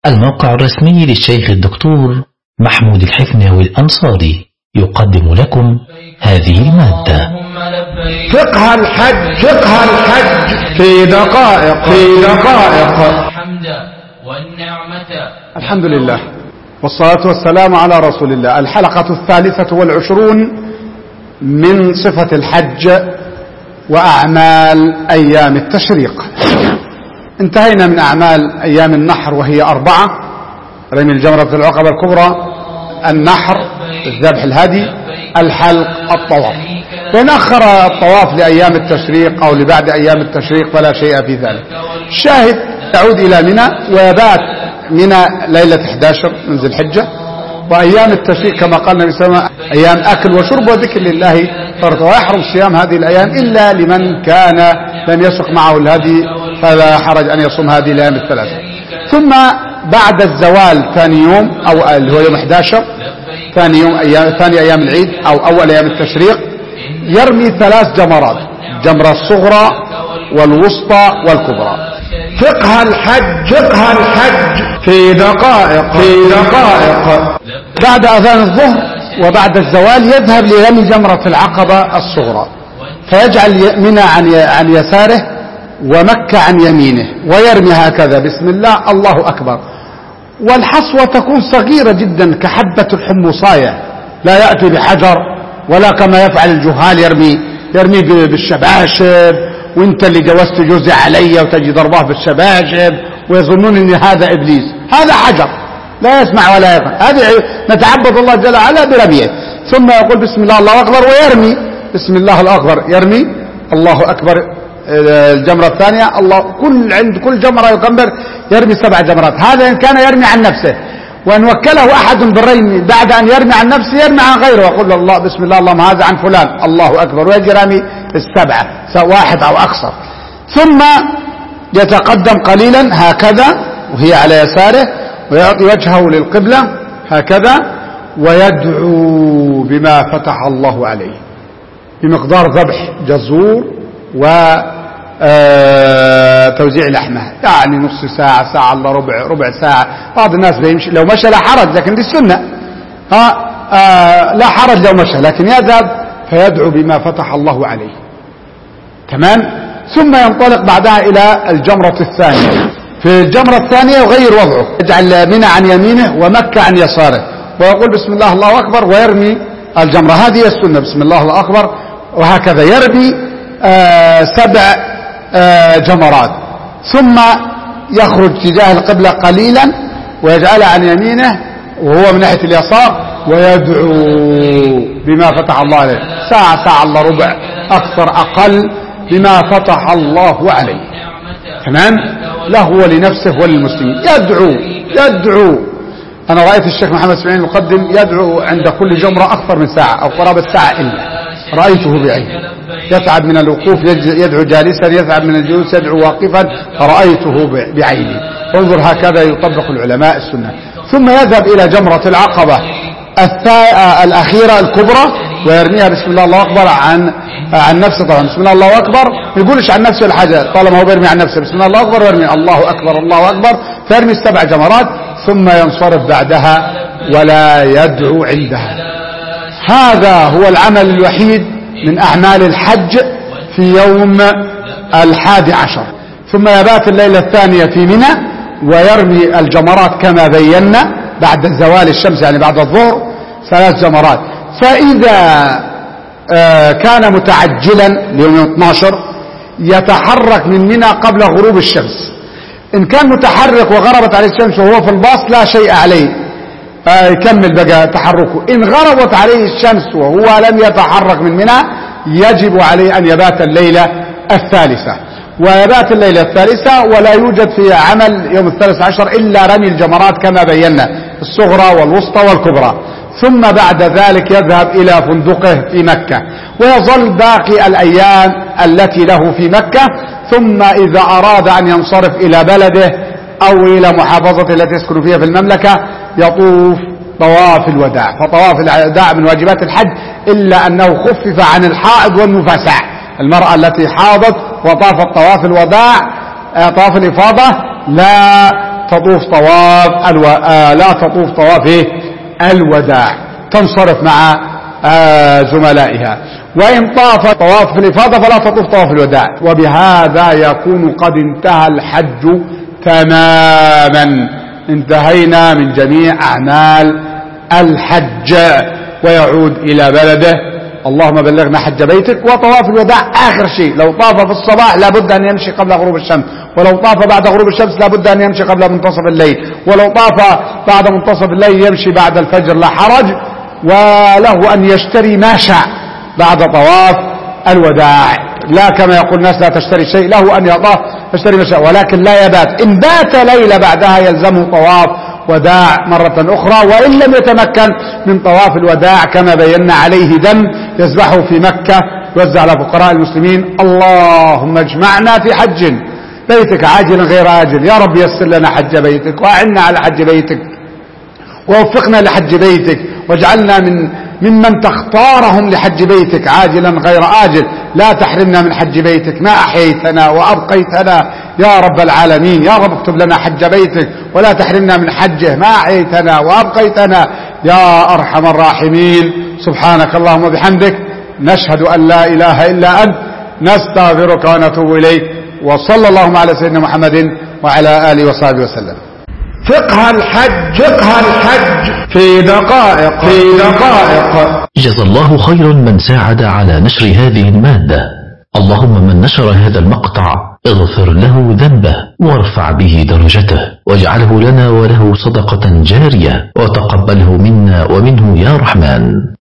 الموقع الرسمي للشيخ الدكتور محمود الحفناوي الأنصاري يقدم لكم هذه المادة. فقه الحج في دقائق الحمد والنعمة. الحمد لله والصلاة والسلام على رسول الله. الحلقة 23 من صفة الحج وأعمال أيام التشريق. انتهينا من أعمال أيام النحر وهي 4: رمي الجمرة العقبة الكبرى، النحر، الذبح الهدي، الحلق، الطواف. فإن أخر الطواف لأيام التشريق أو لبعد أيام التشريق فلا شيء في ذلك. الشاهد يعود إلى منى ويبات منى ليلة 11 من ذي الحجة. وأيام التشريق كما قال النبي صلى الله عليه وسلم أيام أكل وشرب وذكر لله فرض، ويحرم صيام هذه الأيام إلا لمن كان لم يسق معه الهدي فلا حرج أن يصوم هذه الأيام الثلاثة. ثم بعد الزوال ثاني يوم أو اللي هو يوم 11 ثاني أيام العيد أو أول أيام التشريق يرمي 3 جمرات: الجمرة الصغرى والوسطى والكبرى. فقه الحج في دقائق بعد أذان الظهر وبعد الزوال يذهب لرمي جمرة العقبة الصغرى، فيجعل منى عن يساره ومكة عن يمينه ويرمي هكذا: بسم الله الله أكبر. والحصوة تكون صغيرة جدا كحبة الحمصاية، لا يأتي بحجر ولا كما يفعل الجهال يرمي بالشباشب، وانت اللي جوزت جوزي علي وتجي ضرباه بالشباشب ويظنون ان هذا إبليس. هذا حجر لا يسمع ولا يفهم. هذه نتعبد الله جل وعلا برميه. ثم يقول بسم الله الله أكبر ويرمي بسم الله الأكبر، يرمي الله أكبر الجمرة الثانية. الله عند كل جمرة يكبر يرمي 7 جمرات. هذا إن كان يرمي عن نفسه، وأن وكله أحد بالرمي بعد أن يرمي عن نفسه يرمي عن غيره ويقول الله بسم الله اللهم هذا عن فلان الله أكبر، ويجي رامي 7 واحد أو أكثر. ثم يتقدم قليلا هكذا وهي على يساره ويعطي وجهه للقبلة هكذا ويدعو بما فتح الله عليه بمقدار ذبح جزور وتوزيع لحمها، يعني نص ساعة، ساعة الا ربع ساعة. بعض الناس بيمشي لو مشى لا حرج، لكن دي السنة لا حرج لو مشى، لكن يذهب فيدعو بما فتح الله عليه. تمام. ثم ينطلق بعدها إلى الجمرة الثانية. في الجمرة الثانية يغير وضعه، يجعل منى عن يمينه ومكة عن يساره ويقول بسم الله الله أكبر ويرمي الجمرة. هذه السنة، بسم الله الله أكبر، وهكذا يرمي 7 جمرات. ثم يخرج تجاه القبلة قليلا ويجعل عن يمينه وهو من ناحية اليسار ويدعو بما فتح الله عليه. ساعة الا ربع، أكثر أقل، بما فتح الله عليه. تمام. له ولنفسه وللمسلمين. يدعو. أنا رأيت الشيخ محمد اسماعيل المقدم يدعو عند كل جمرة أكثر من ساعة أو قرابة ساعة إلا رأيته بعيني. يتعب من الوقوف يدعو جالسا، يتعب من الجلوس يدعو واقفا، رأيته بعيني. انظر هكذا يطبق العلماء السنة. ثم يذهب إلى جمرة العقبة الأخيرة الكبرى ويرميها بسم الله الله أكبر عن نفسه. طبعا بسم الله الله أكبر ما يقولش عن نفسه الحاجة، طالما هو بيرمي عن نفسه بسم الله الله أكبر ويرمي الله أكبر الله أكبر، فيرمي 7 جمرات ثم ينصرف بعدها ولا يدعو عندها. هذا هو العمل الوحيد من أعمال الحج في يوم 11. ثم يبات الليلة الثانية في منى ويرمي الجمرات كما بينا بعد زوال الشمس، يعني بعد الظهر 3 جمرات. فإذا كان متعجلا ليوم 12 يتحرك من منى قبل غروب الشمس. إن كان متحرك وغربت عليه الشمس وهو في الباص لا شيء عليه، يكمل بقى تحركه. إن غربت عليه الشمس وهو لم يتحرك من منى يجب عليه أن يبات الليلة الثالثة. ويبات الليلة الثالثة ولا يوجد في عمل يوم 13 إلا رمي الجمرات كما بينا، الصغرى والوسطى والكبرى. ثم بعد ذلك يذهب إلى فندقه في مكة ويظل باقي الأيام التي له في مكة. ثم إذا أراد أن ينصرف إلى بلده أو إلى محافظة التي يسكن فيها في المملكة يطوف طواف الوداع. فطواف الوداع من واجبات الحج، إلا أنه خفف عن الحائض والنفساء. المرأة التي حاضت وطافت طواف الوداع طواف الإفاضة لا تطوف طواف لا تطوف طواف الوداع، تنصرف مع زملائها. وإن طاف طواف في الإفاضة فلا تطوف طواف الوداع. وبهذا يكون قد انتهى الحج تماما، انتهينا من جميع أعمال الحج، ويعود إلى بلده. اللهم بلغنا حج بيتك. وطواف الوداع آخر شيء، لو طاف في الصباح لابد أن يمشي قبل غروب الشمس، ولو طاف بعد غروب الشمس لابد أن يمشي قبل منتصف الليل، ولو طاف بعد منتصف الليل يمشي بعد الفجر لا حرج. وله أن يشتري ما شاء بعد طواف الوداع، لا كما يقول الناس لا تشتري شيء، له أن يشتري ما شاء، ولكن لا يبات. إن بات ليلة بعدها يلزمه طواف وداع مرة أخرى. وإن لم يتمكن من طواف الوداع كما بينا عليه دم يذبحه في مكة يوزع على فقراء المسلمين. اللهم اجمعنا في حج بيتك عاجلا غير آجل، يا رب يسر لنا حج بيتك، وأعنا على حج بيتك، ووفقنا لحج بيتك، واجعلنا ممن تختارهم لحج بيتك عاجلا غير آجل. لا تحرمنا من حج بيتك ما أحييتنا وأبقيتنا يا رب العالمين. يا رب اكتب لنا حج بيتك ولا تحرمنا من حجه ما أحييتنا وأبقيتنا يا أرحم الراحمين. سبحانك اللهم وبحمدك، نشهد أن لا إله إلا أنت، نستغفرك ونتوب إليك. وصلى اللهم على سيدنا محمد وعلى آله وصحبه وسلم. فقه الحج في دقائق جزا الله خيرا من ساعد على نشر هذه المادة. اللهم من نشر هذا المقطع اغفر له ذنبه وارفع به درجته، واجعله لنا وله صدقة جارية، وتقبله منا ومنه يا رحمن.